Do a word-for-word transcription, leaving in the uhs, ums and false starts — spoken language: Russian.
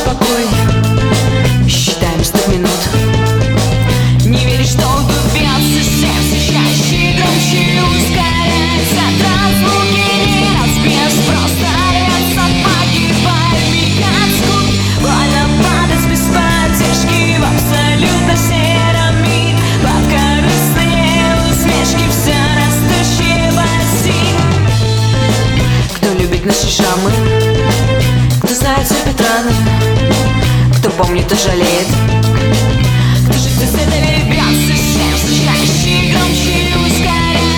покой. Считаем сто минут. Не веришь, что убивается сердце чаще, громче ускоряется. Звуки не разбьешь, просто рвется, погибает миг от скуки. Больно падать без поддержки в абсолютно сером мире. Подкорыстные усмешки, все растущие баси. Кто любит наши шрамы, кто знает, терпит раны, кто помнит и жалеет, кто жить без этой вибрации сердца чаще, громче ускоряется.